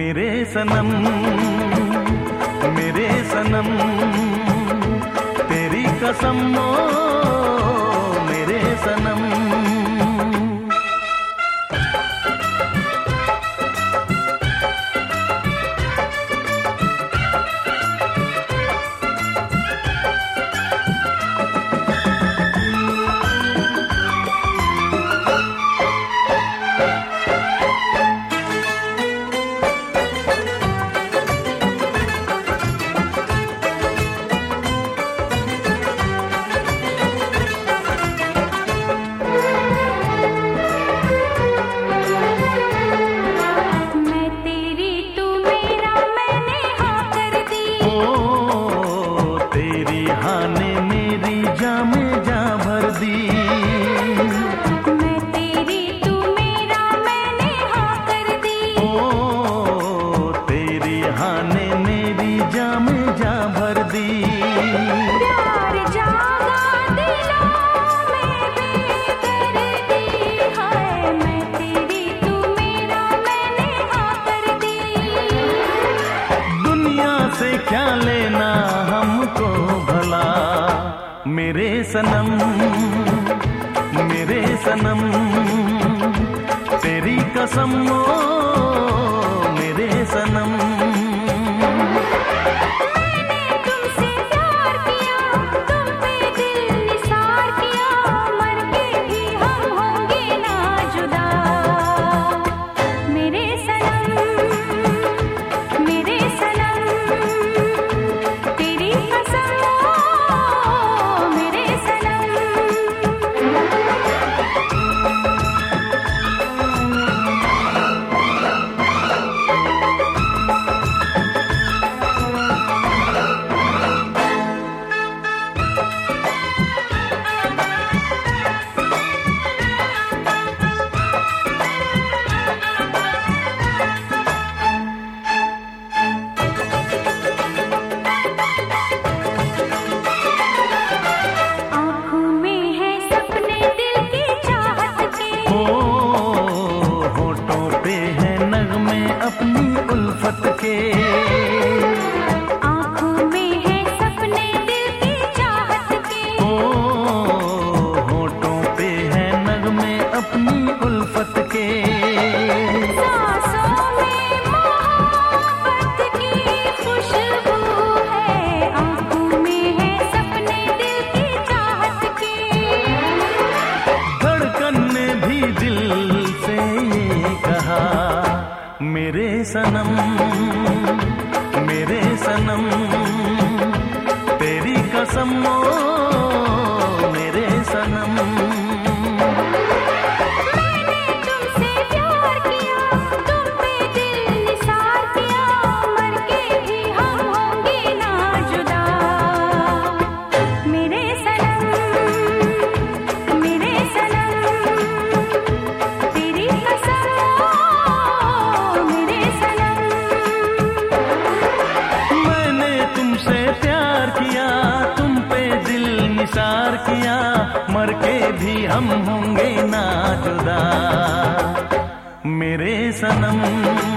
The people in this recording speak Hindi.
मेरे सनम, मेरे सनम, तेरी कसम ओ मेरे सनम। क्या लेना हमको भला, मेरे सनम, मेरे सनम, तेरी कसम ओ मेरे सनम। अपनी उल्फत के आँखों में है सपने दिल की चाहत के, ओ होठों पे है नगमे अपनी उल्फत के, सांसों में मोहब्बत की खुशबू है, आँखों में है सपने दिल की चाहत के। धड़कन ने भी दिल से ये कहा, मेरे सनम, मेरे सनम, तेरी कसम ओ मेरे सनम। मैंने तुमसे प्यार किया, तुम पे दिल निसार किया, मर के भी हम होंगे ना जुदा। मेरे सनम, मेरे सनम, तेरी कसम निसार किया, मर के भी हम होंगे ना जुदा, मेरे सनम।